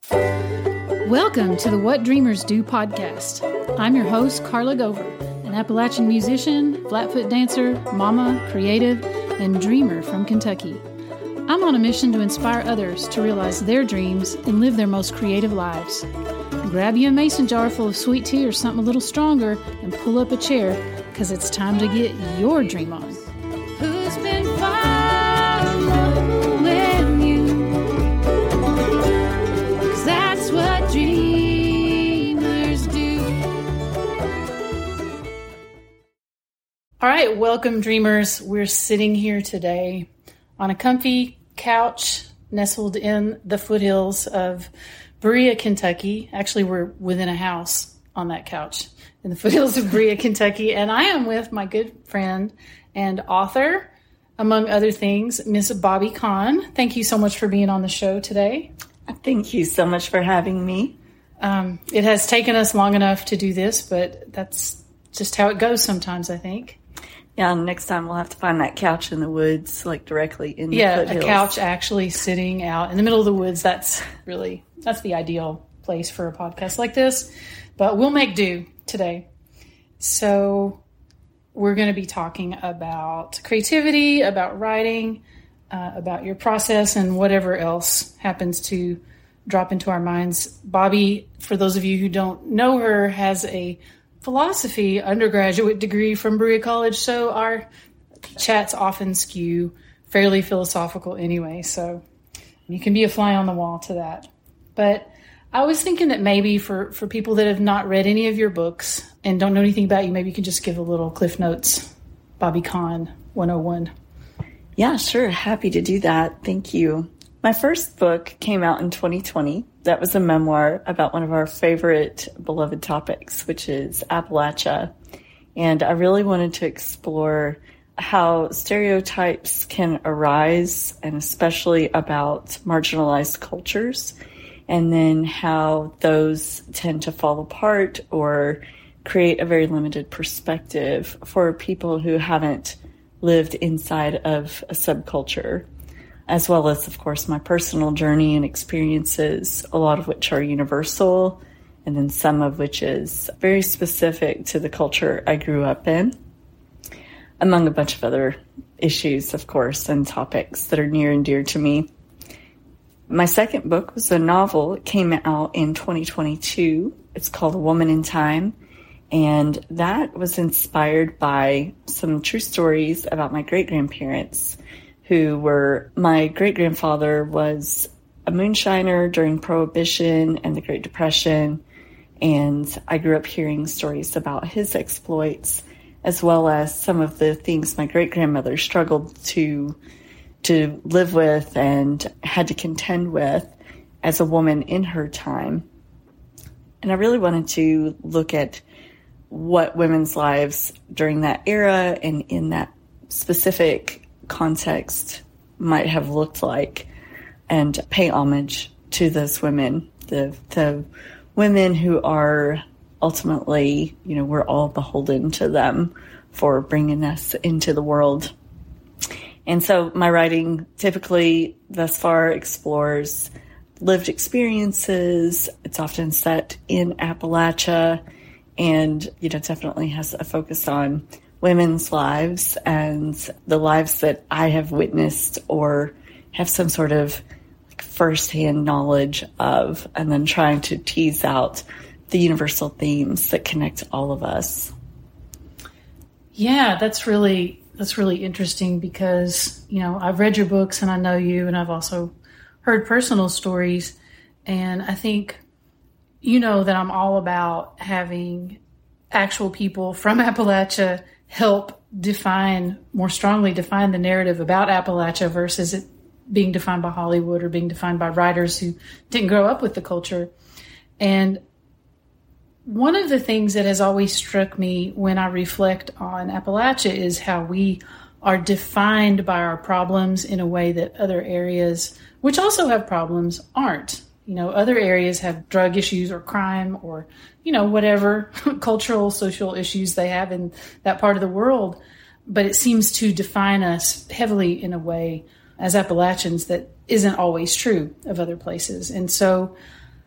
Welcome to the What Dreamers Do podcast. I'm your host, Carla Gover, an Appalachian musician, flatfoot dancer, mama, creative, and dreamer from Kentucky. I'm on a mission to inspire others to realize their dreams and live their most creative lives. Grab you a mason jar full of sweet tea or something a little stronger and pull up a chair, because it's time to get your dream on. Who's been following you? Because that's what dreamers do. All right, welcome dreamers. We're sitting here today on a comfy couch nestled in the foothills of Berea, Kentucky. Actually, we're within a house on that couch in the foothills of Berea, Kentucky. And I am with my good friend and author, among other things, Miss Bobby Kahn. Thank you so much for being on the show today. Thank you so much for having me. It has taken us long enough to do this, but that's just how it goes sometimes, I think. Yeah, next time we'll have to find that couch in the woods, like directly in the A foothills. couch actually sitting out in the middle of the woods. That's the ideal place for a podcast like this. But we'll make do today. So we're going to be talking about creativity, about writing, about your process, and whatever else happens to drop into our minds. Bobby, for those of you who don't know her, has a philosophy undergraduate degree from Berea College, so our chats often skew fairly philosophical anyway, so you can be a fly on the wall to that. But I was thinking that maybe for people that have not read any of your books and don't know anything about you, maybe you can just give a little Cliff Notes, Bobby Kahn 101. Yeah, sure. Happy to do that. Thank you. My first book came out in 2020. That was a memoir about one of our favorite beloved topics, which is Appalachia. And I really wanted to explore how stereotypes can arise, and especially about marginalized cultures, and then how those tend to fall apart or create a very limited perspective for people who haven't lived inside of a subculture, as well as, of course, my personal journey and experiences, a lot of which are universal, and then some of which is very specific to the culture I grew up in, among a bunch of other issues, of course, and topics that are near and dear to me. My second book was a novel. It came out in 2022. It's called A Woman in Time, and that was inspired by some true stories about my great-grandparents, my great-grandfather was a moonshiner during Prohibition and the Great Depression, and I grew up hearing stories about his exploits, as well as some of the things my great-grandmother struggled to live with and had to contend with as a woman in her time. And I really wanted to look at what women's lives during that era and in that specific context might have looked like, and pay homage to those women, the women who are ultimately, we're all beholden to them for bringing us into the world. And so my writing typically thus far explores lived experiences. It's often set in Appalachia, and definitely has a focus on women's lives and the lives that I have witnessed or have some sort of firsthand knowledge of, and then trying to tease out the universal themes that connect all of us. Yeah, that's really interesting because, I've read your books and I know you, and I've also heard personal stories. And I think, that I'm all about having actual people from Appalachia help more strongly define the narrative about Appalachia versus it being defined by Hollywood or being defined by writers who didn't grow up with the culture. And one of the things that has always struck me when I reflect on Appalachia is how we are defined by our problems in a way that other areas, which also have problems, aren't. Other areas have drug issues or crime or, whatever cultural, social issues they have in that part of the world. But it seems to define us heavily in a way as Appalachians that isn't always true of other places. And so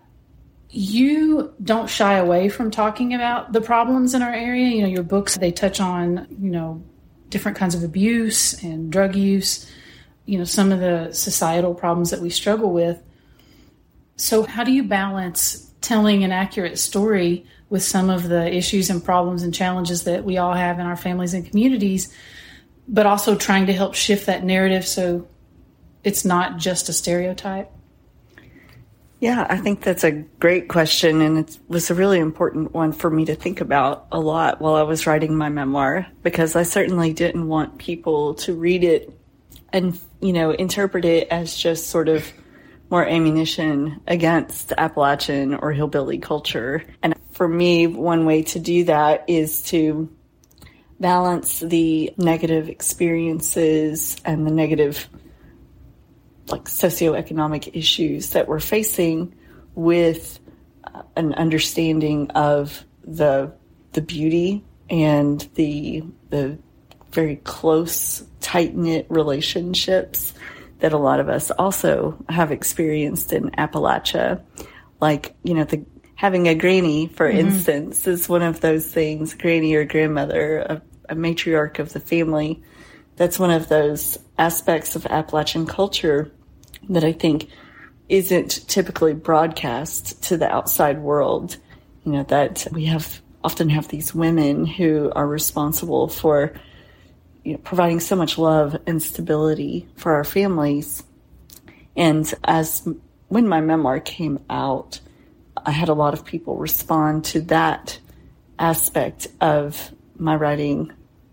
you don't shy away from talking about the problems in our area. You know, your books, they touch on, you know, different kinds of abuse and drug use, you know, some of the societal problems that we struggle with. So how do you balance telling an accurate story with some of the issues and problems and challenges that we all have in our families and communities, but also trying to help shift that narrative so it's not just a stereotype? Yeah, I think that's a great question, and it was a really important one for me to think about a lot while I was writing my memoir, because I certainly didn't want people to read it and, you know, interpret it as just sort of more ammunition against Appalachian or hillbilly culture. And for me, one way to do that is to balance the negative experiences and the negative, like, socioeconomic issues that we're facing with an understanding of the beauty and the very close, tight-knit relationships that a lot of us also have experienced in Appalachia. Like, you know, having a granny, for instance, is one of those things, granny or grandmother, a matriarch of the family. That's one of those aspects of Appalachian culture that I think isn't typically broadcast to the outside world. You know, that we often have these women who are responsible for, you know, providing so much love and stability for our families. And when my memoir came out, I had a lot of people respond to that aspect of my writing.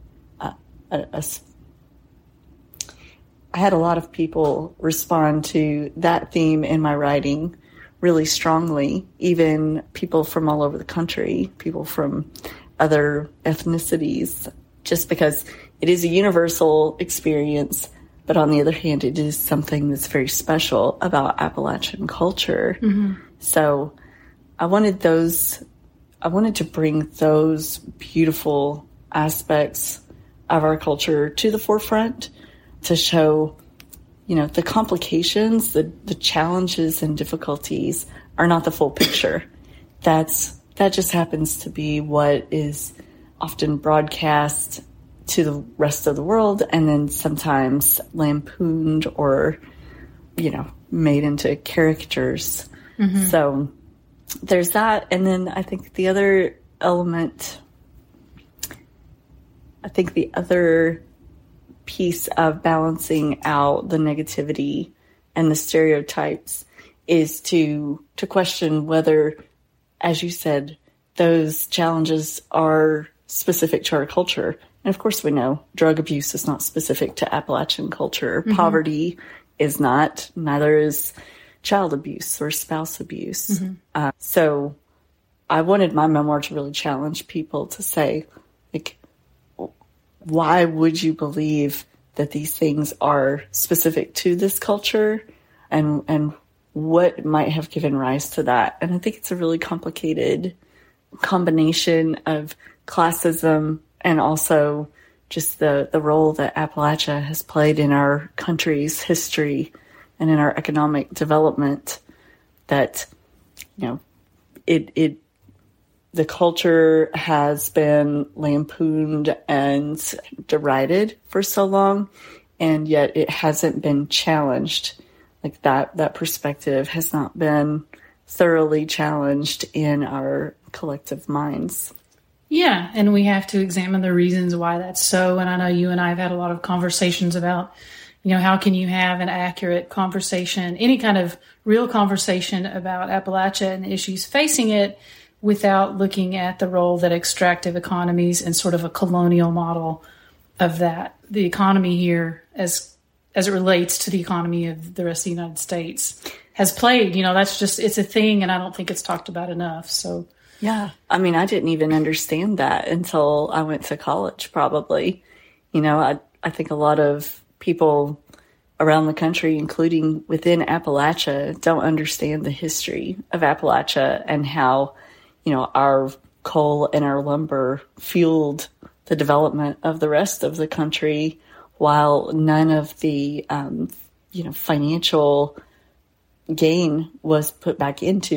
I had a lot of people respond to that theme in my writing really strongly, even people from all over the country, people from other ethnicities, just because it is a universal experience, but on the other hand, it is something that's very special about Appalachian culture. So I wanted to bring those beautiful aspects of our culture to the forefront, to show, you know, the complications, the challenges and difficulties are not the full picture. That just happens to be what is often broadcast to the rest of the world, and then sometimes lampooned or, you know, made into caricatures. So there's that. And then I think the other piece of balancing out the negativity and the stereotypes is to question whether, as you said, those challenges are specific to our culture. And of course we know drug abuse is not specific to Appalachian culture. Poverty is not, neither is child abuse or spouse abuse. So I wanted my memoir to really challenge people to say, like, why would you believe that these things are specific to this culture, and what might have given rise to that? And I think it's a really complicated combination of classism and also just the role that Appalachia has played in our country's history and in our economic development, that, you know, the culture has been lampooned and derided for so long, and yet it hasn't been challenged. Like that perspective has not been thoroughly challenged in our collective minds. Yeah, and we have to examine the reasons why that's so. And I know you and I have had a lot of conversations about, you know, how can you have an accurate conversation, any kind of real conversation about Appalachia and the issues facing it, without looking at the role that extractive economies and sort of a colonial model of that, the economy here as it relates to the economy of the rest of the United States, has played. You know, that's just, it's a thing, and I don't think it's talked about enough. So yeah, I mean, I didn't even understand that until I went to college, probably. You know, I think a lot of people around the country, including within Appalachia, don't understand the history of Appalachia and how, you know, our coal and our lumber fueled the development of the rest of the country, while none of the, financial gain was put back into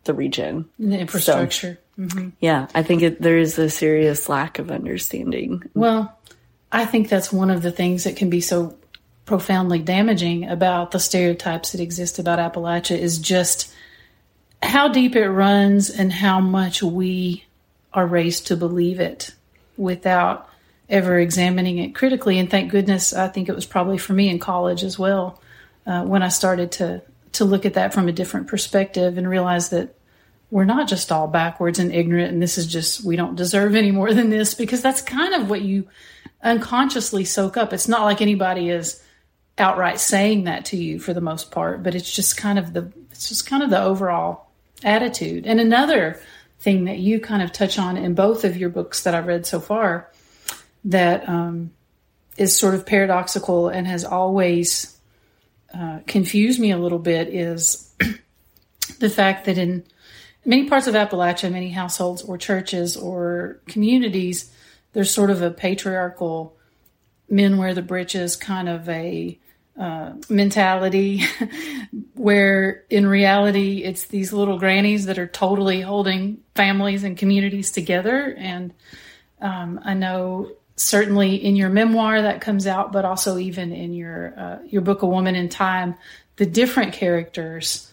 the region. The infrastructure. So, yeah, I think there is a serious lack of understanding. Well, I think that's one of the things that can be so profoundly damaging about the stereotypes that exist about Appalachia is just how deep it runs and how much we are raised to believe it without ever examining it critically. And thank goodness, I think it was probably for me in college as well, when I started to look at that from a different perspective and realize that we're not just all backwards and ignorant and this is just, we don't deserve any more than this, because that's kind of what you unconsciously soak up. It's not like anybody is outright saying that to you for the most part, but it's just kind of the overall attitude. And another thing that you kind of touch on in both of your books that I've read so far that is sort of paradoxical and has always confused me a little bit is the fact that in many parts of Appalachia, many households or churches or communities, there's sort of a patriarchal men wear the breeches kind of a mentality where in reality it's these little grannies that are totally holding families and communities together. And I know certainly in your memoir that comes out, but also even in your book, A Woman in Time, the different characters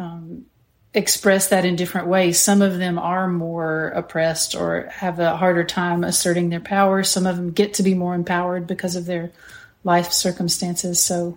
express that in different ways. Some of them are more oppressed or have a harder time asserting their power. Some of them get to be more empowered because of their life circumstances. So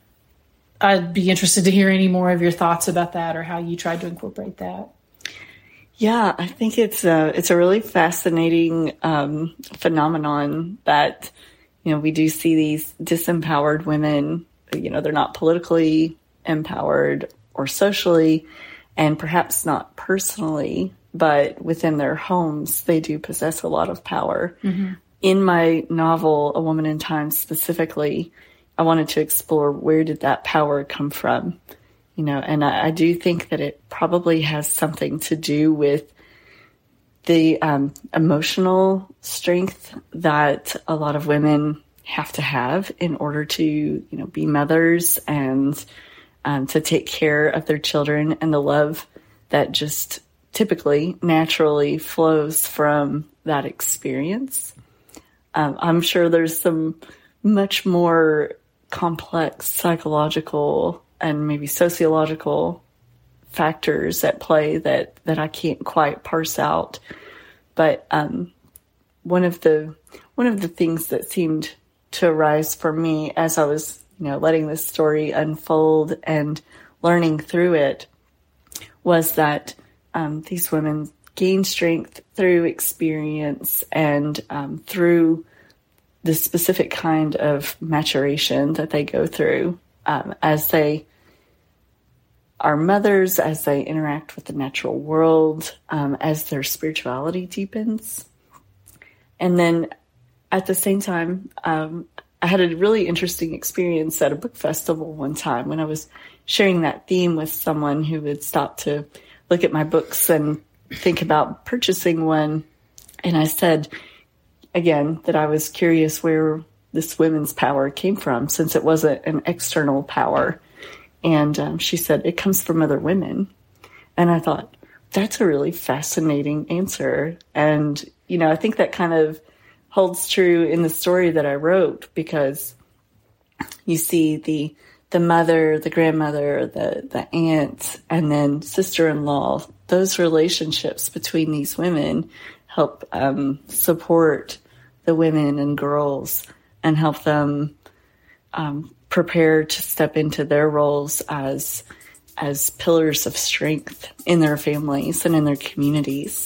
I'd be interested to hear any more of your thoughts about that or how you tried to incorporate that. Yeah, I think it's a really fascinating phenomenon that, we do see these disempowered women, they're not politically empowered or socially, and perhaps not personally, but within their homes, they do possess a lot of power. Mm-hmm. In my novel, A Woman in Time specifically, I wanted to explore where did that power come from, and I do think that it probably has something to do with the emotional strength that a lot of women have to have in order to, be mothers and to take care of their children, and the love that just typically naturally flows from that experience. I'm sure there's some much more complex psychological and maybe sociological factors at play that I can't quite parse out. But one of the things that seemed to arise for me as I was letting this story unfold and learning through it was that these women gain strength through experience and through the specific kind of maturation that they go through as they are mothers, as they interact with the natural world, as their spirituality deepens. And then at the same time, I had a really interesting experience at a book festival one time when I was sharing that theme with someone who had stopped to look at my books and think about purchasing one. And I said, again, that I was curious where this women's power came from, since it wasn't an external power. And she said, it comes from other women. And I thought, that's a really fascinating answer. And, I think that kind of holds true in the story that I wrote, because you see the mother, the grandmother, the aunt, and then sister-in-law. Those relationships between these women help support the women and girls and help them prepare to step into their roles as pillars of strength in their families and in their communities.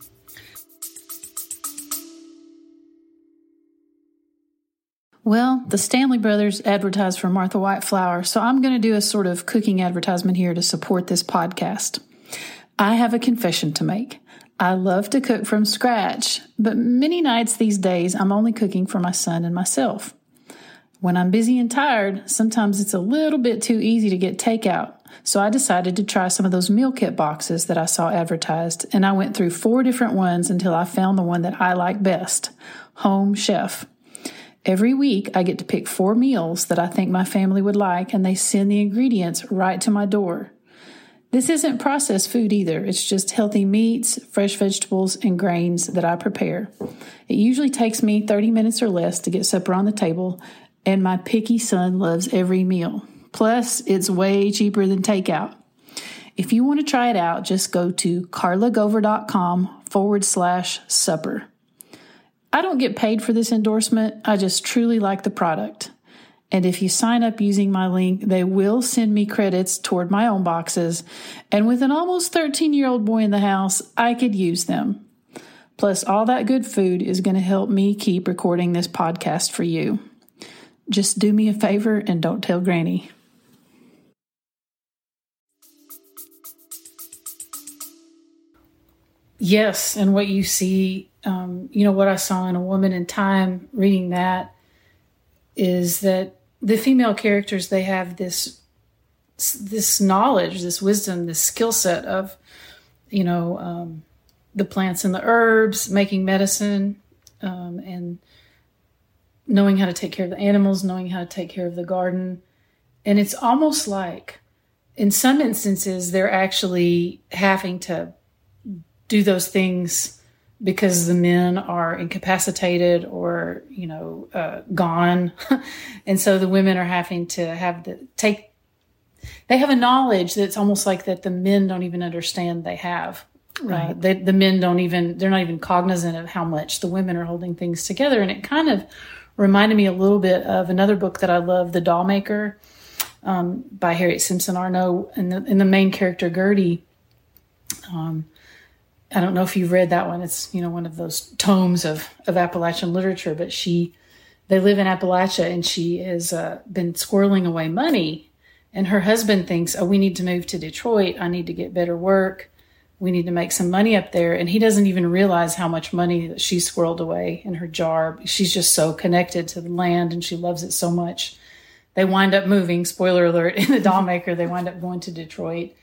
Well, the Stanley Brothers advertised for Martha White Flour, so I'm going to do a sort of cooking advertisement here to support this podcast. I have a confession to make. I love to cook from scratch, but many nights these days I'm only cooking for my son and myself. When I'm busy and tired, sometimes it's a little bit too easy to get takeout, so I decided to try some of those meal kit boxes that I saw advertised, and I went through 4 different ones until I found the one that I like best, Home Chef. Every week, I get to pick 4 meals that I think my family would like, and they send the ingredients right to my door. This isn't processed food either. It's just healthy meats, fresh vegetables, and grains that I prepare. It usually takes me 30 minutes or less to get supper on the table, and my picky son loves every meal. Plus, it's way cheaper than takeout. If you want to try it out, just go to carlagover.com/supper. I don't get paid for this endorsement. I just truly like the product. And if you sign up using my link, they will send me credits toward my own boxes. And with an almost 13-year-old boy in the house, I could use them. Plus, all that good food is going to help me keep recording this podcast for you. Just do me a favor and don't tell Granny. Yes, and what you see, what I saw in A Woman in Time, reading that, is that the female characters, they have this knowledge, this wisdom, this skill set of, the plants and the herbs, making medicine, and knowing how to take care of the animals, knowing how to take care of the garden. And it's almost like, in some instances, they're actually having to do those things because the men are incapacitated or, gone. And so the women are having to they have a knowledge that's almost like that the men don't even understand they have. Right. The men they're not even cognizant of how much the women are holding things together. And it kind of reminded me a little bit of another book that I love, The Doll Maker, by Harriet Simpson Arno, and the main character, Gertie. I don't know if you've read that one. It's, one of those tomes of Appalachian literature, but they live in Appalachia, and she has been squirreling away money. And her husband thinks, we need to move to Detroit. I need to get better work. We need to make some money up there. And he doesn't even realize how much money that she squirreled away in her jar. She's just so connected to the land, and she loves it so much. They wind up moving, spoiler alert, in The Doll Maker. They wind up going to Detroit.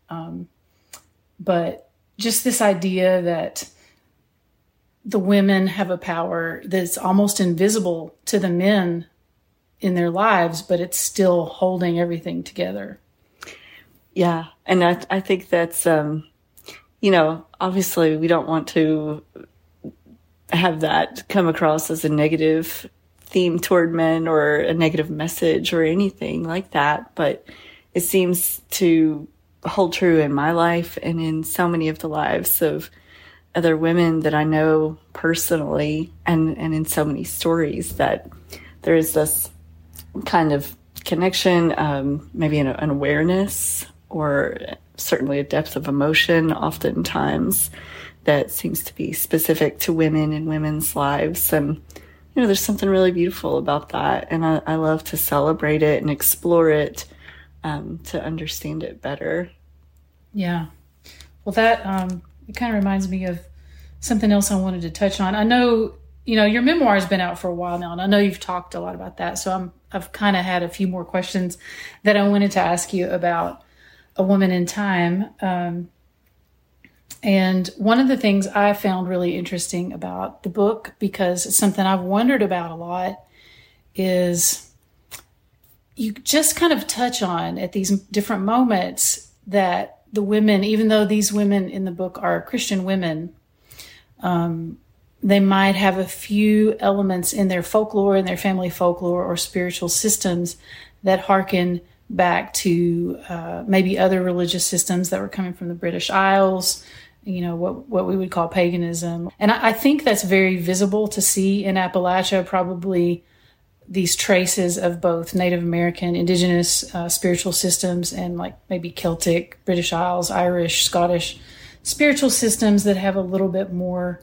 But just this idea that the women have a power that's almost invisible to the men in their lives, but it's still holding everything together. Yeah. And I think that's, obviously we don't want to have that come across as a negative theme toward men or a negative message or anything like that. But it seems to hold true in my life and in so many of the lives of other women that I know personally, and in so many stories, that there is this kind of connection, maybe an awareness, or certainly a depth of emotion oftentimes that seems to be specific to women in women's lives. And, there's something really beautiful about that. And I love to celebrate it and explore it, to understand it better. Yeah. Well, that it kind of reminds me of something else I wanted to touch on. I know, your memoir has been out for a while now, and I know you've talked a lot about that. So I've kind of had a few more questions that I wanted to ask you about A Woman in Time. And one of the things I found really interesting about the book, because it's something I've wondered about a lot, is you just kind of touch on at these different moments that the women, even though these women in the book are Christian women, they might have a few elements in their folklore, in their family folklore or spiritual systems that harken back to maybe other religious systems that were coming from the British Isles, what we would call paganism. And I think that's very visible to see in Appalachia, probably these traces of both Native American, indigenous spiritual systems, and like maybe Celtic, British Isles, Irish, Scottish spiritual systems that have a little bit more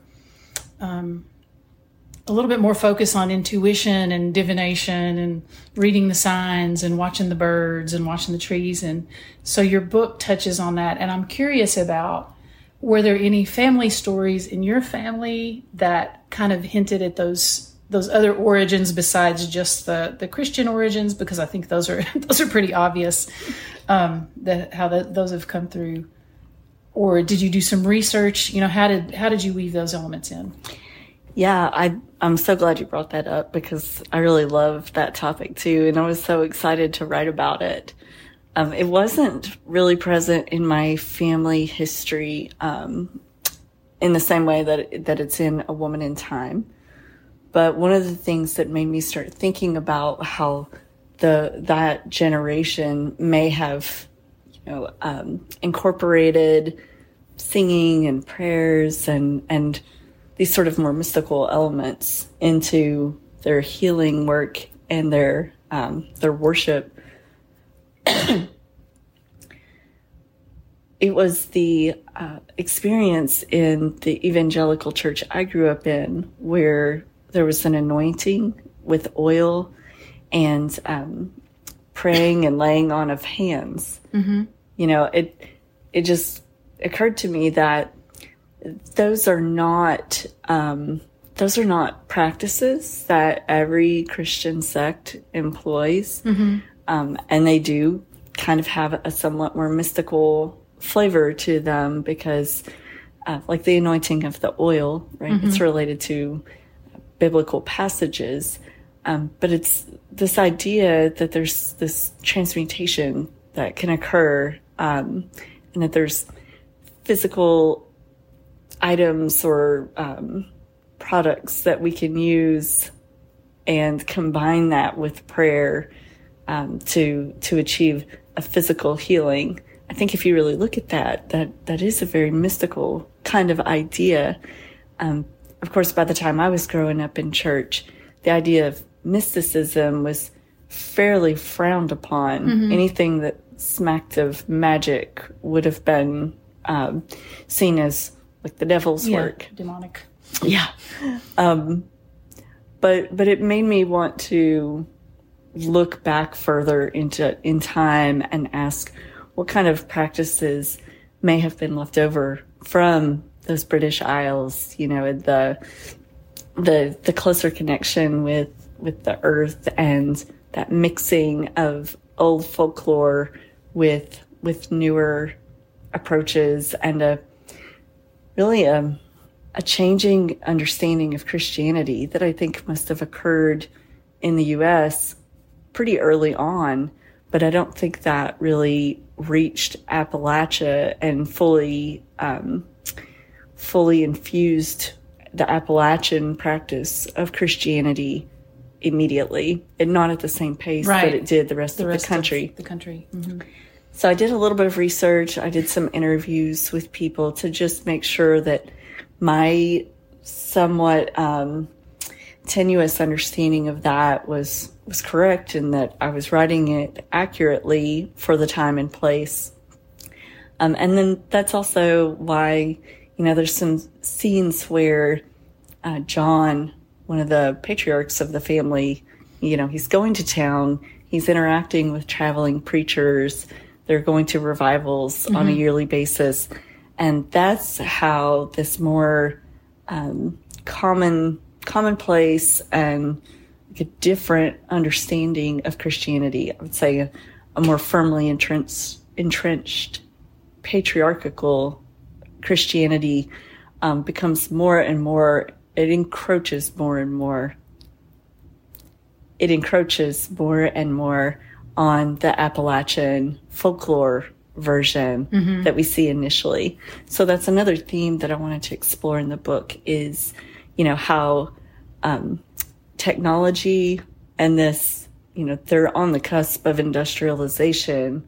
focus on intuition and divination and reading the signs and watching the birds and watching the trees. And so your book touches on that. And I'm curious about, were there any family stories in your family that kind of hinted at those other origins besides just the Christian origins? Because I think those are pretty obvious, those have come through. Or did you do some research? How did you weave those elements in? Yeah, I'm so glad you brought that up, because I really love that topic too, and I was so excited to write about it. It wasn't really present in my family history in the same way that it's in A Woman in Time. But one of the things that made me start thinking about how that generation may have, incorporated singing and prayers and these sort of more mystical elements into their healing work and their worship. It was the experience in the evangelical church I grew up in where there was an anointing with oil and praying and laying on of hands. Mm-hmm. It just occurred to me that those are not practices that every Christian sect employs. Mm-hmm. And they do kind of have a somewhat more mystical flavor to them because like the anointing of the oil, right? Mm-hmm. It's related to biblical passages. But it's this idea that there's this transmutation that can occur, and that there's physical items or products that we can use and combine that with prayer to achieve a physical healing. I think if you really look at that is a very mystical kind of idea. Of course, by the time I was growing up in church, the idea of mysticism was fairly frowned upon. Mm-hmm. Anything that smacked of magic would have been seen as like the devil's work. Demonic. Yeah. But it made me want to look back further in time and ask what kind of practices may have been left over from those British Isles, the closer connection with the earth and that mixing of old folklore with newer approaches and a changing understanding of Christianity that I think must have occurred in the U.S. pretty early on, but I don't think that really reached Appalachia and fully infused the Appalachian practice of Christianity immediately, and not at the same pace that it did the rest of the country. Mm-hmm. So I did a little bit of research. I did some interviews with people to just make sure that my somewhat tenuous understanding of that was correct and that I was writing it accurately for the time and place. And then that's also why, there's some scenes where John, one of the patriarchs of the family, he's going to town, he's interacting with traveling preachers, they're going to revivals mm-hmm. on a yearly basis. And that's how this more commonplace and like a different understanding of Christianity, I would say a more firmly entrenched patriarchal Christianity becomes more and more, it encroaches more and more on the Appalachian folklore version mm-hmm. that we see initially. So that's another theme that I wanted to explore in the book is, how technology and this, they're on the cusp of industrialization,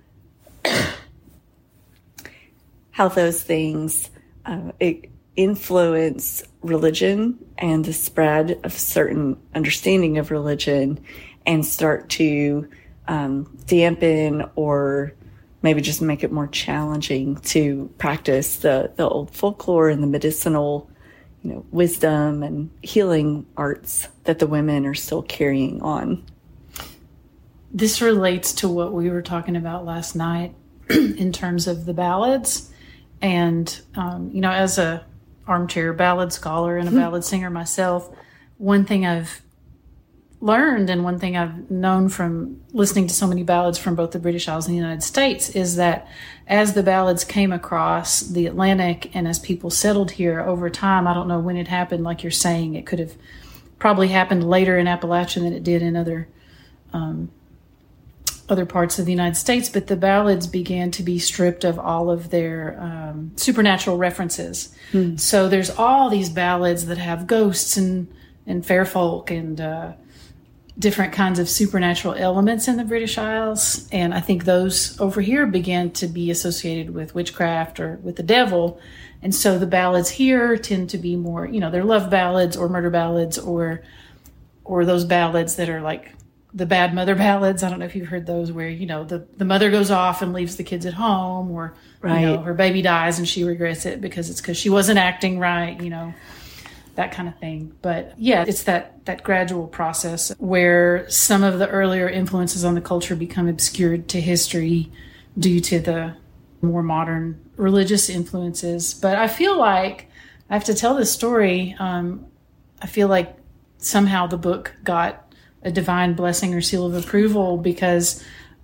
how those things influence religion and the spread of certain understanding of religion and start to dampen or maybe just make it more challenging to practice the old folklore and the medicinal, wisdom and healing arts that the women are still carrying on. This relates to what we were talking about last night in terms of the ballads. And, as a armchair ballad scholar and a ballad singer myself, one thing I've learned and one thing I've known from listening to so many ballads from both the British Isles and the United States is that as the ballads came across the Atlantic and as people settled here over time, I don't know when it happened, like you're saying, it could have probably happened later in Appalachia than it did in other other parts of the United States, but the ballads began to be stripped of all of their supernatural references. So there's all these ballads that have ghosts and fair folk and different kinds of supernatural elements in the British Isles. And I think those over here began to be associated with witchcraft or with the devil. And so the ballads here tend to be more, they're love ballads or murder ballads or those ballads that are like the bad mother ballads. I don't know if you've heard those where, the mother goes off and leaves the kids at home, or, her baby dies and she regrets it because she wasn't acting right, that kind of thing. But yeah, it's that gradual process where some of the earlier influences on the culture become obscured to history due to the more modern religious influences. But I feel like I have to tell this story. I feel like somehow the book got a divine blessing or seal of approval because,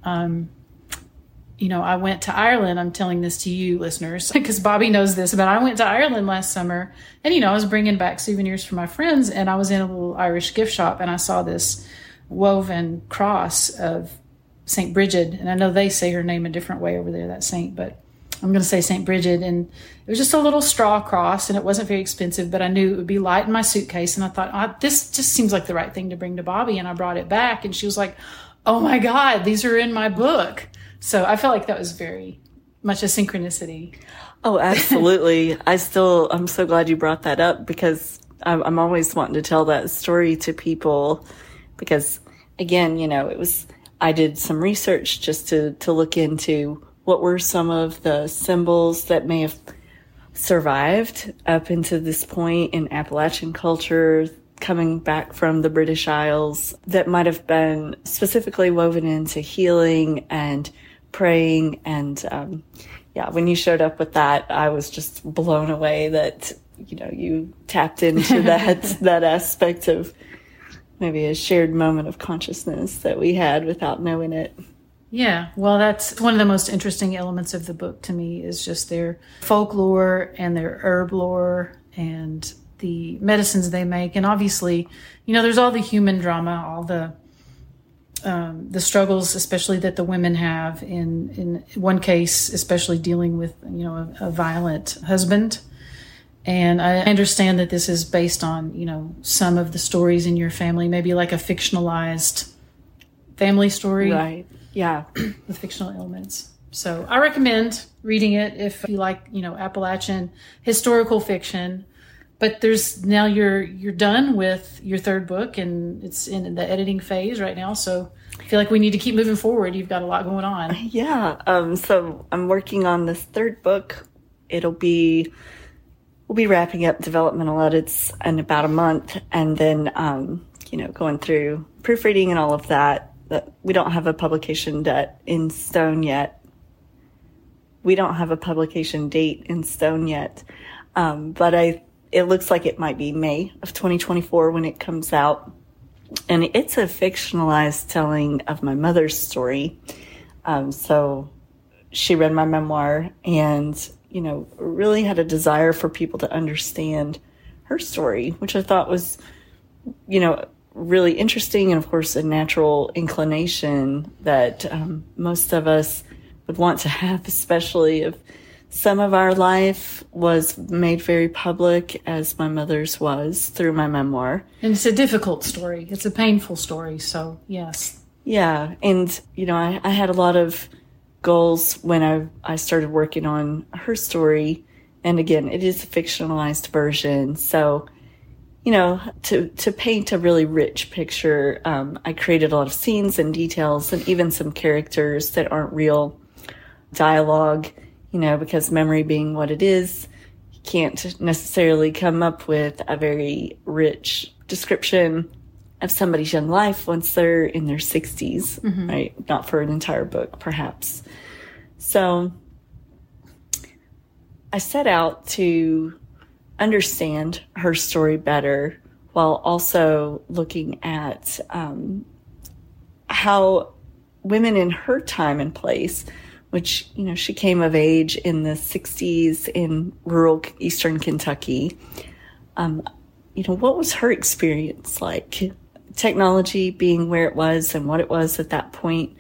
I went to Ireland. I'm telling this to you listeners because Bobby knows this, but I went to Ireland last summer and, I was bringing back souvenirs for my friends, and I was in a little Irish gift shop and I saw this woven cross of St. Bridget. And I know they say her name a different way over there, that saint, but I'm going to say St. Bridget. And it was just a little straw cross and it wasn't very expensive, but I knew it would be light in my suitcase. And I thought, this just seems like the right thing to bring to Bobby. And I brought it back and she was like, oh my God, these are in my book. So I felt like that was very much a synchronicity. Oh, absolutely. I'm so glad you brought that up because I'm always wanting to tell that story to people because again, I did some research just to look into what were some of the symbols that may have survived up into this point in Appalachian culture, coming back from the British Isles, that might have been specifically woven into healing and praying. And when you showed up with that, I was just blown away that, you tapped into that aspect of maybe a shared moment of consciousness that we had without knowing it. Yeah, well, that's one of the most interesting elements of the book to me is just their folklore and their herb lore and the medicines they make. And obviously, there's all the human drama, all the struggles, especially that the women have in one case, especially dealing with, a violent husband. And I understand that this is based on, some of the stories in your family, maybe like a fictionalized family story. Right. Yeah. With fictional elements. So I recommend reading it if you like, Appalachian historical fiction. But now you're done with your third book and it's in the editing phase right now. So I feel like we need to keep moving forward. You've got a lot going on. Yeah. So I'm working on this third book. We'll be wrapping up developmental edits in about a month and then, going through proofreading and all of that. We don't have a publication date in stone yet. But it looks like it might be May of 2024 when it comes out. And it's a fictionalized telling of my mother's story. So she read my memoir and, really had a desire for people to understand her story, which I thought was, really interesting, and of course a natural inclination that most of us would want to have, especially if some of our life was made very public, as my mother's was through my memoir. And it's a difficult story. It's a painful story. So yes. Yeah. And, I had a lot of goals when I started working on her story. And again, it is a fictionalized version. So to paint a really rich picture, I created a lot of scenes and details and even some characters that aren't real dialogue, because memory being what it is, you can't necessarily come up with a very rich description of somebody's young life once they're in their 60s, mm-hmm. right? Not for an entire book, perhaps. So I set out to understand her story better while also looking at how women in her time and place, which, she came of age in the 60s in rural eastern Kentucky. What was her experience like? Technology being where it was and what it was at that point,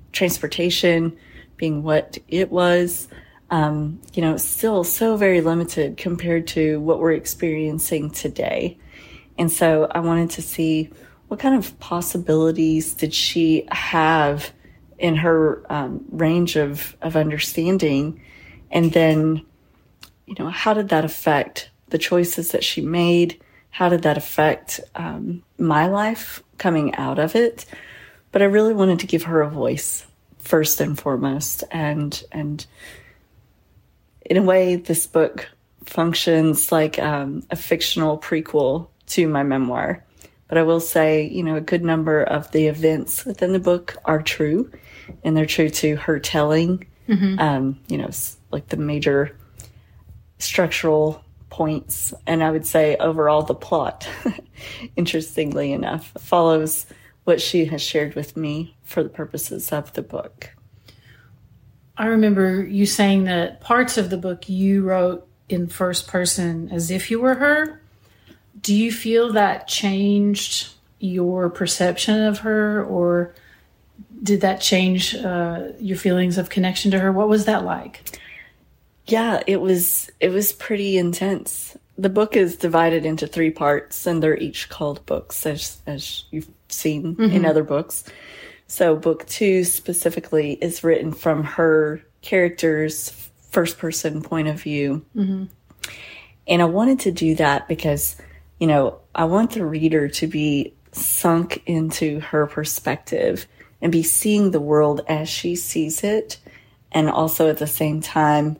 transportation being what it was, it's still so very limited compared to what we're experiencing today. And so I wanted to see what kind of possibilities did she have in her range of understanding, and then, how did that affect the choices that she made? How did that affect my life coming out of it? But I really wanted to give her a voice first and foremost. And in a way, this book functions like a fictional prequel to my memoir. But I will say, a good number of the events within the book are true, and they're true to her telling, like the major structural points. And I would say overall the plot, interestingly enough, follows what she has shared with me for the purposes of the book. I remember you saying that parts of the book you wrote in first person as if you were her. Do you feel that changed your perception of her, or did that change your feelings of connection to her? What was that like? Yeah, it was pretty intense. The book is divided into 3 parts, and they're each called books, as you've seen in other books. So book 2 specifically is written from her character's first person point of view. And I wanted to do that because, I want the reader to be sunk into her perspective and be seeing the world as she sees it, and also at the same time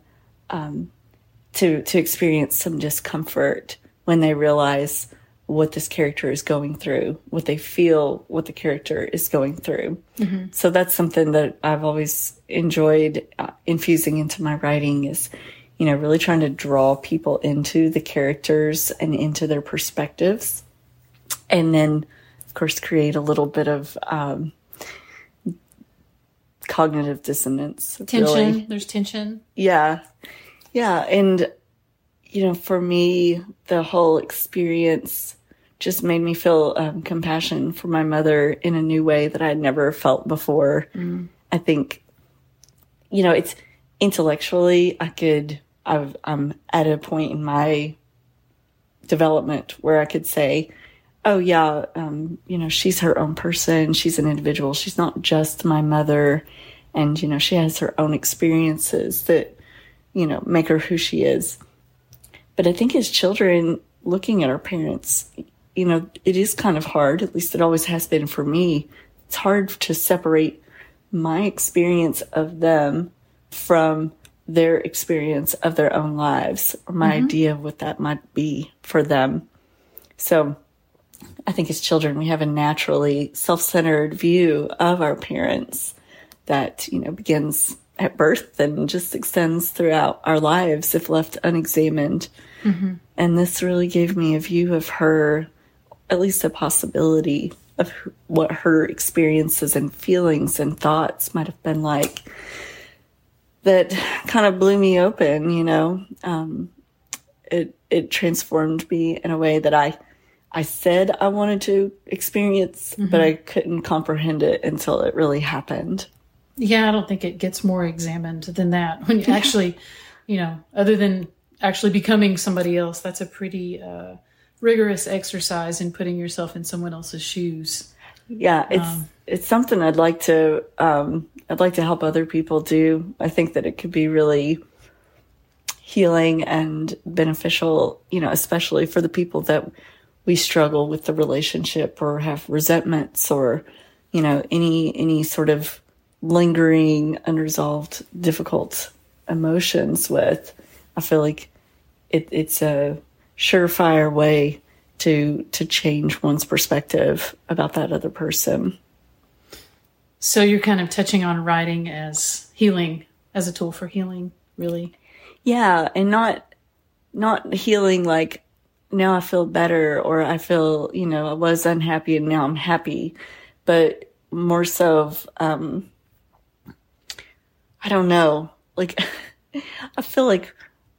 to experience some discomfort when they realize what this character is going through, what they feel, what the character is going through. So that's something that I've always enjoyed infusing into my writing is, really trying to draw people into the characters and into their perspectives. And then, of course, create a little bit of cognitive dissonance. Tension. Really. There's tension. Yeah. Yeah. And, for me, the whole experience just made me feel compassion for my mother in a new way that I had never felt before. I think, it's intellectually, I'm at a point in my development where I could say, oh yeah, she's her own person. She's an individual. She's not just my mother. And, she has her own experiences that, make her who she is. But I think as children, looking at our parents, it is kind of hard, at least it always has been for me. It's hard to separate my experience of them from their experience of their own lives, or my idea of what that might be for them. So I think as children, we have a naturally self-centered view of our parents that, begins at birth and just extends throughout our lives if left unexamined. And this really gave me a view of her, at least a possibility of what her experiences and feelings and thoughts might have been like. That kind of blew me open, It transformed me in a way that I said I wanted to experience, but I couldn't comprehend it until it really happened. Yeah, I don't think it gets more examined than that. When you actually, other than actually becoming somebody else, that's a pretty rigorous exercise in putting yourself in someone else's shoes. Yeah, it's something I'd like to help other people do. I think that it could be really healing and beneficial, especially for the people that we struggle with the relationship or have resentments or, any sort of lingering, unresolved, difficult emotions with. I feel like it's a surefire way to change one's perspective about that other person. So you're kind of touching on writing as healing, as a tool for healing, really. Yeah, and not healing like now I feel better or I feel, I was unhappy and now I'm happy, but more so of, I don't know, like I feel like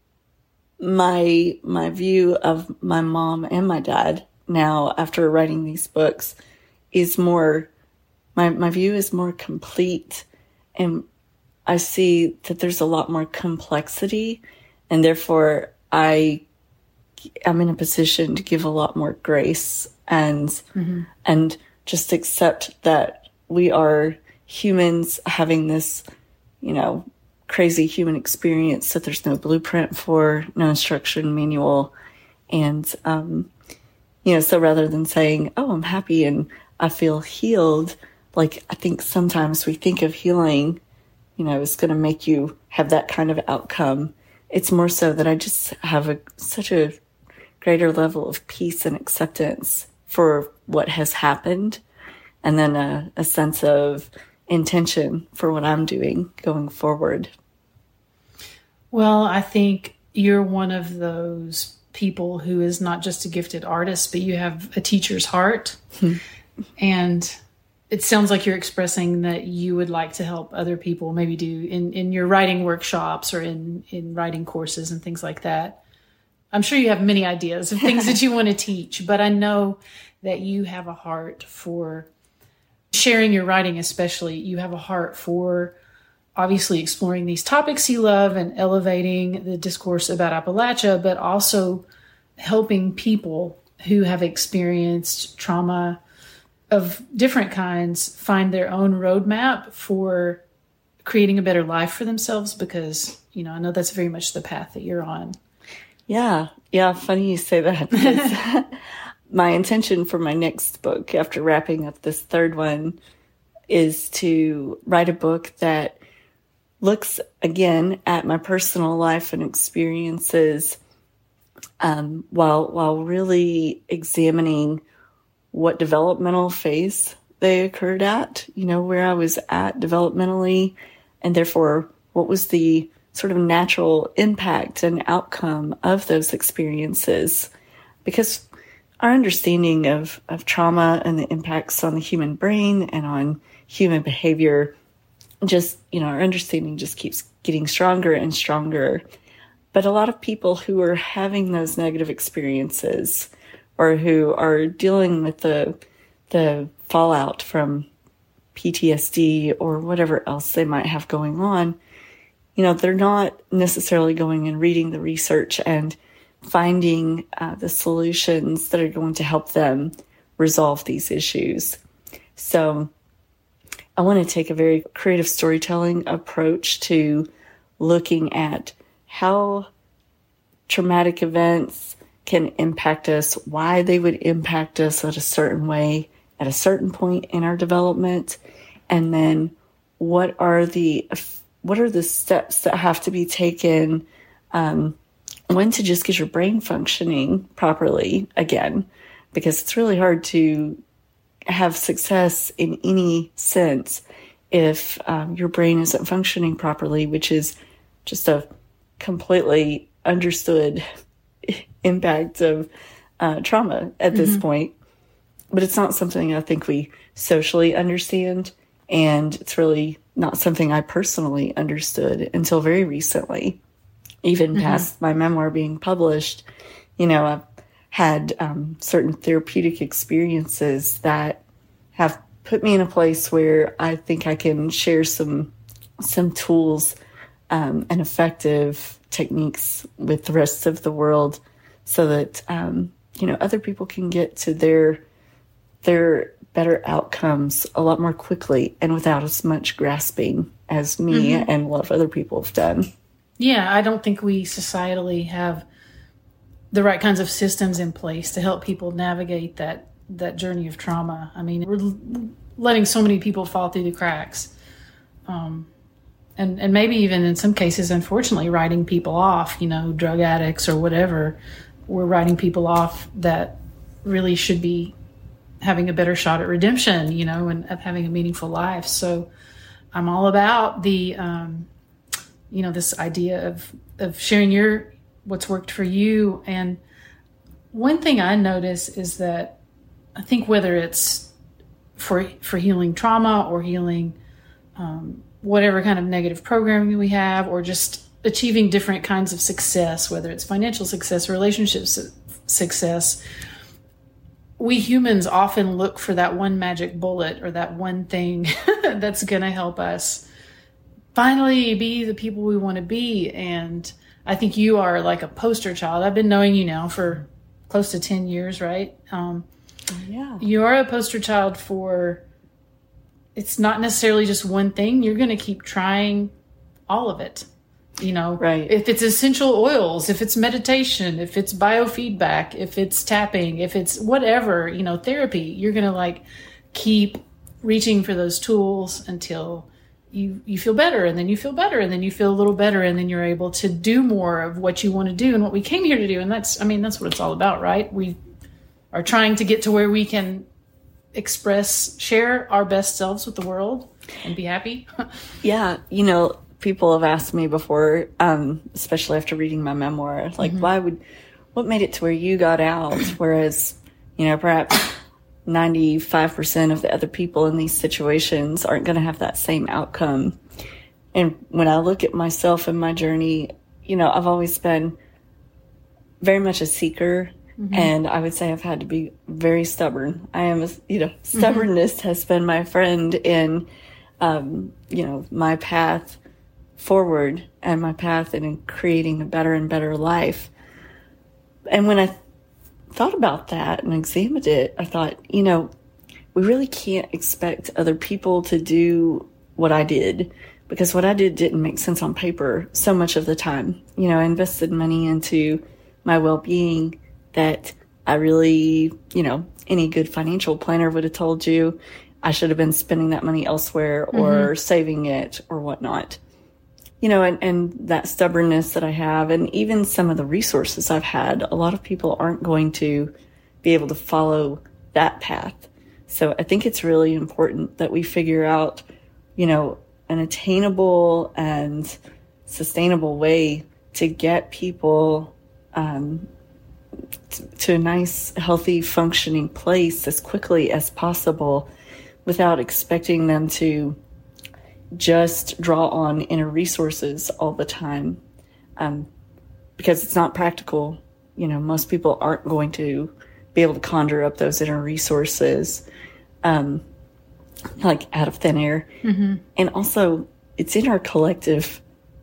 my view of my mom and my dad now after writing these books is more, my view is more complete and I see that there's a lot more complexity, and therefore I'm in a position to give a lot more grace and just accept that we are humans having this, crazy human experience that there's no blueprint for, no instruction manual. And, so rather than saying, oh, I'm happy and I feel healed, like I think sometimes we think of healing, is going to make you have that kind of outcome. It's more so that I just have such a greater level of peace and acceptance for what has happened, and then a sense of intention for what I'm doing going forward. Well, I think you're one of those people who is not just a gifted artist, but you have a teacher's heart. And it sounds like you're expressing that you would like to help other people maybe do in your writing workshops or in writing courses and things like that. I'm sure you have many ideas of things that you want to teach, but I know that you have a heart for sharing your writing, especially. You have a heart for obviously exploring these topics you love and elevating the discourse about Appalachia, but also helping people who have experienced trauma of different kinds find their own roadmap for creating a better life for themselves, because, I know that's very much the path that you're on. Yeah. Funny you say that, because my intention for my next book, after wrapping up this third one, is to write a book that looks again at my personal life and experiences, while really examining what developmental phase they occurred at, where I was at developmentally, and therefore what was the sort of natural impact and outcome of those experiences. Because our understanding of trauma and the impacts on the human brain and on human behavior, our understanding just keeps getting stronger and stronger. But a lot of people who are having those negative experiences, or who are dealing with the fallout from PTSD or whatever else they might have going on, they're not necessarily going and reading the research and finding the solutions that are going to help them resolve these issues. So I want to take a very creative storytelling approach to looking at how traumatic events can impact us, why they would impact us at a certain way at a certain point in our development, and then what are the steps that have to be taken when to just get your brain functioning properly again, because it's really hard to have success in any sense if your brain isn't functioning properly, which is just a completely understood impact of trauma at this point. But it's not something I think we socially understand, and it's really not something I personally understood until very recently, even past my memoir being published. I've had certain therapeutic experiences that have put me in a place where I think I can share some tools and effective techniques with the rest of the world, so that other people can get to their better outcomes a lot more quickly and without as much grasping as me and a lot of other people have done. Yeah, I don't think we societally have the right kinds of systems in place to help people navigate that journey of trauma. I mean, we're letting so many people fall through the cracks. And maybe even in some cases, unfortunately, writing people off, drug addicts or whatever. We're writing people off that really should be having a better shot at redemption, and of having a meaningful life. So I'm all about the, this idea of sharing what's worked for you. And one thing I notice is that I think whether it's for healing trauma or healing whatever kind of negative programming we have, or just achieving different kinds of success, whether it's financial success, relationship success, we humans often look for that one magic bullet or that one thing that's going to help us finally be the people we want to be. And I think you are like a poster child. I've been knowing you now for close to 10 years, right? Yeah. You are a poster child for, it's not necessarily just one thing. You're going to keep trying all of it. You know, right. If it's essential oils, if it's meditation, if it's biofeedback, if it's tapping, if it's whatever, you know, therapy, you're going to like keep reaching for those tools until you feel better, and then you feel better, and then you feel a little better, and then you're able to do more of what you want to do and what we came here to do. And that's what it's all about, right? We are trying to get to where we can share our best selves with the world and be happy. Yeah. You know, people have asked me before, especially after reading my memoir, like, what made it to where you got out? Whereas, you know, perhaps 95% of the other people in these situations aren't going to have that same outcome. And when I look at myself and my journey, you know, I've always been very much a seeker. And I would say I've had to be very stubborn. Stubbornness has been my friend in, you know, my path forward and my path in creating a better and better life. And when I thought about that and examined it, I thought, you know, we really can't expect other people to do what I did, because what I did didn't make sense on paper so much of the time. You know, I invested money into my well-being that I really, you know, any good financial planner would have told you I should have been spending that money elsewhere or saving it or whatnot. You know, and that stubbornness that I have, and even some of the resources I've had, a lot of people aren't going to be able to follow that path. So I think it's really important that we figure out, you know, an attainable and sustainable way to get people to a nice, healthy, functioning place as quickly as possible without expecting them to just draw on inner resources all the time, because it's not practical. You know, most people aren't going to be able to conjure up those inner resources like out of thin air. And also, it's in our collective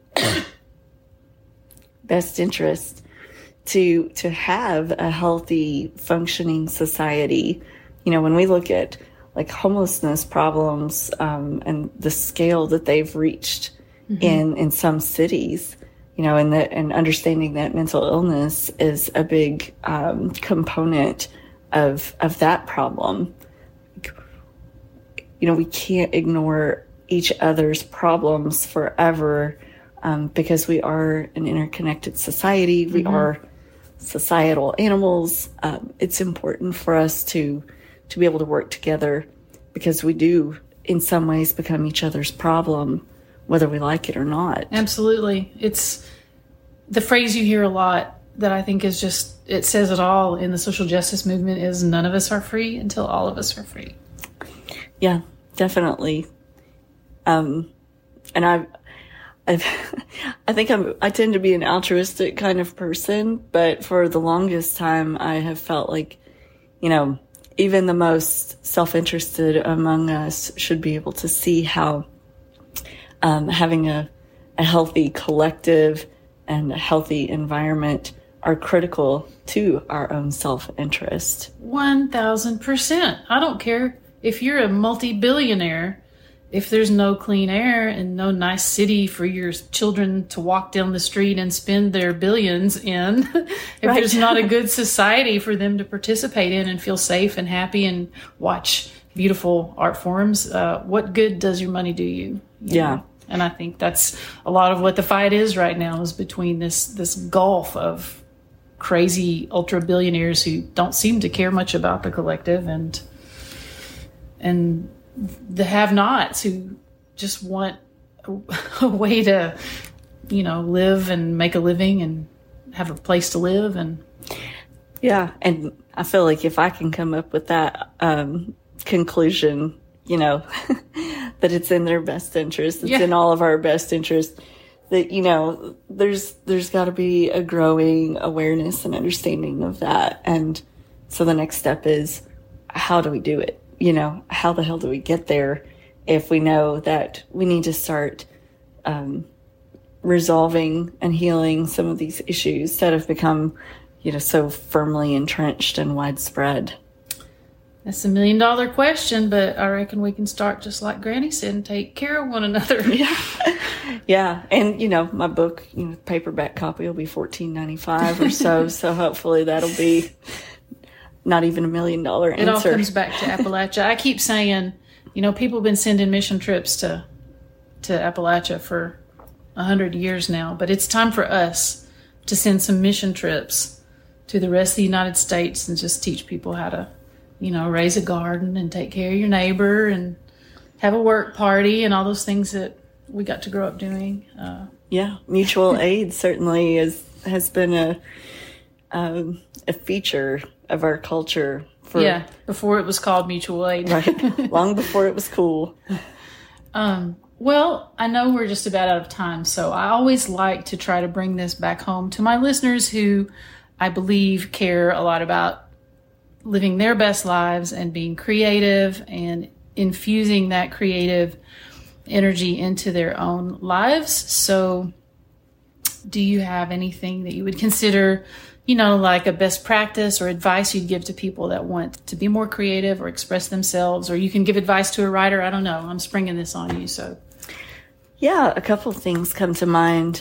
best interest to have a healthy, functioning society. You know, when we look at like homelessness problems and the scale that they've reached in some cities, you know, and understanding that mental illness is a big component of that problem. You know, we can't ignore each other's problems forever because we are an interconnected society. We are societal animals. It's important for us to be able to work together, because we do in some ways become each other's problem, whether we like it or not. Absolutely. It's the phrase you hear a lot that I think is just, it says it all in the social justice movement, is none of us are free until all of us are free. Yeah, definitely. And I think I tend to be an altruistic kind of person, but for the longest time I have felt like, you know, even the most self-interested among us should be able to see how having a healthy collective and a healthy environment are critical to our own self-interest. 1,000%. I don't care if you're a multi-billionaire. If there's no clean air and no nice city for your children to walk down the street and spend their billions in, if there's not a good society for them to participate in and feel safe and happy and watch beautiful art forms, what good does your money do you? You know? And I think that's a lot of what the fight is right now, is between this gulf of crazy ultra billionaires who don't seem to care much about the collective, and the have-nots who just want a way to, you know, live and make a living and have a place to live. And and I feel like if I can come up with that conclusion, you know, that it's in their best interest, it's in all of our best interest, that, you know, there's got to be a growing awareness and understanding of that. And so the next step is, how do we do it? You know, how the hell do we get there if we know that we need to start resolving and healing some of these issues that have become, so firmly entrenched and widespread? That's $1 million question, but I reckon we can start just like Granny said and take care of one another. Yeah. And, my book, paperback copy will be $14.95 or so. So hopefully that'll be not even $1 million answer. It all comes back to Appalachia. I keep saying, people have been sending mission trips to Appalachia for 100 years now, but it's time for us to send some mission trips to the rest of the United States and just teach people how to raise a garden and take care of your neighbor and have a work party and all those things that we got to grow up doing. Mutual aid certainly has been a feature of our culture. Before it was called mutual aid. Right, long before it was cool. Well, I know we're just about out of time, so I always like to try to bring this back home to my listeners who I believe care a lot about living their best lives and being creative and infusing that creative energy into their own lives. So do you have anything that you would consider, like a best practice or advice you'd give to people that want to be more creative or express themselves? Or you can give advice to a writer. I don't know. I'm springing this on you. So yeah, a couple of things come to mind.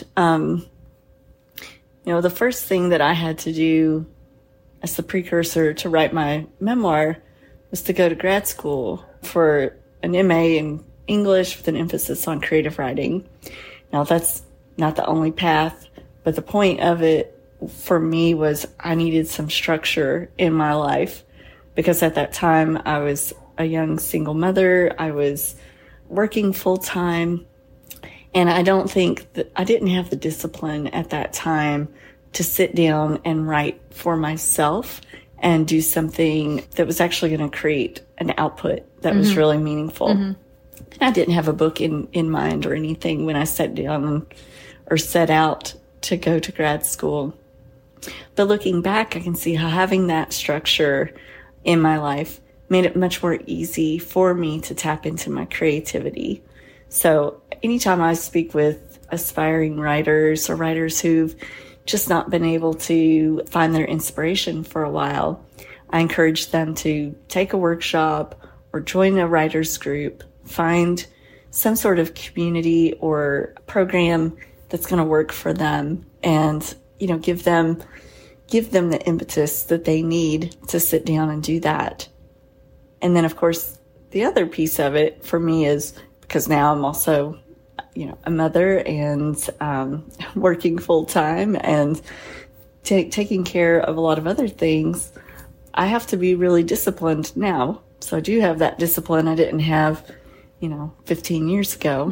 The first thing that I had to do as the precursor to write my memoir was to go to grad school for an MA in English with an emphasis on creative writing. Now, that's not the only path, but the point of it for me was I needed some structure in my life because at that time I was a young single mother. I was working full time, and I don't think that I didn't have the discipline at that time to sit down and write for myself and do something that was actually going to create an output that was really meaningful. And I didn't have a book in mind or anything when I sat down or set out to go to grad school. But looking back, I can see how having that structure in my life made it much more easy for me to tap into my creativity. So anytime I speak with aspiring writers or writers who've just not been able to find their inspiration for a while, I encourage them to take a workshop or join a writer's group, find some sort of community or program that's going to work for them, and give them the impetus that they need to sit down and do that. And then, of course, the other piece of it for me is because now I'm also a mother and working full time and taking care of a lot of other things, I have to be really disciplined now. So I do have that discipline I didn't have, 15 years ago.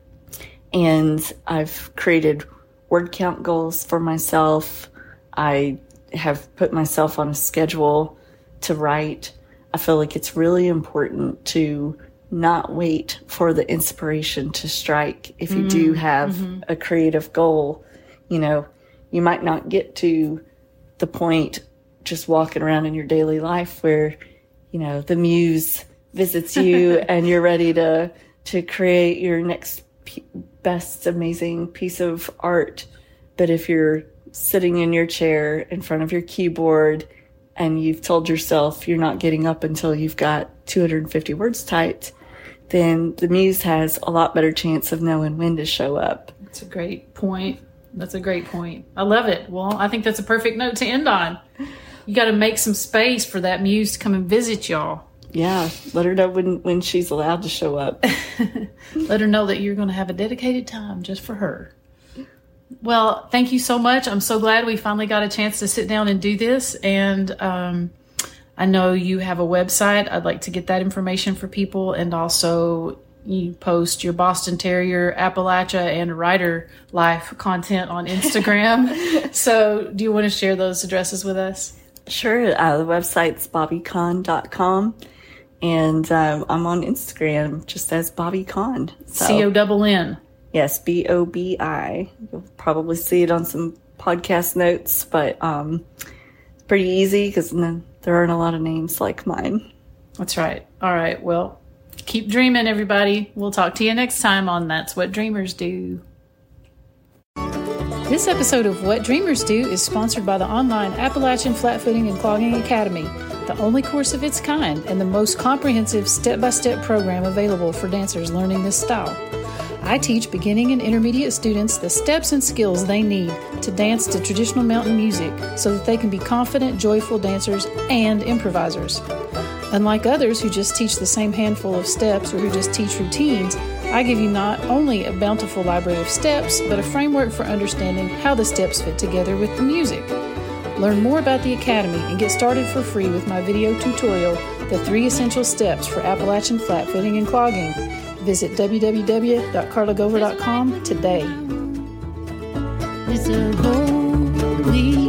And I've created word count goals for myself. I have put myself on a schedule to write. I feel like it's really important to not wait for the inspiration to strike. If you do have a creative goal, you might not get to the point just walking around in your daily life where, the muse visits you and you're ready to create your next best amazing piece of art. But if you're sitting in your chair in front of your keyboard and you've told yourself you're not getting up until you've got 250 words typed, then the muse has a lot better chance of knowing when to show up. That's a great point. I love it. Well, I think that's a perfect note to end on. You got to make some space for that muse to come and visit y'all. Yeah, let her know when she's allowed to show up. Let her know that you're going to have a dedicated time just for her. Well, thank you so much. I'm so glad we finally got a chance to sit down and do this. And I know you have a website. I'd like to get that information for people. And also you post your Boston Terrier, Appalachia, and Writer Life content on Instagram. So do you want to share those addresses with us? Sure. The website's bobbyconn.com. And I'm on Instagram just as Bobby Conn. So, CONN. Yes, BOBI. You'll probably see it on some podcast notes, but it's pretty easy because there aren't a lot of names like mine. That's right. All right. Well, Keep dreaming, everybody. We'll talk to you next time on That's What Dreamers Do. This episode of What Dreamers Do is sponsored by the online Appalachian Flatfooting and Clogging Academy, the only course of its kind and the most comprehensive step-by-step program available for dancers learning this style. I teach beginning and intermediate students the steps and skills they need to dance to traditional mountain music so that they can be confident, joyful dancers and improvisers. Unlike others who just teach the same handful of steps or who just teach routines, I give you not only a bountiful library of steps, but a framework for understanding how the steps fit together with the music. Learn more about the Academy and get started for free with my video tutorial, The 3 Essential Steps for Appalachian Flatfooting and Clogging. Visit www.carlagover.com today. It's a holy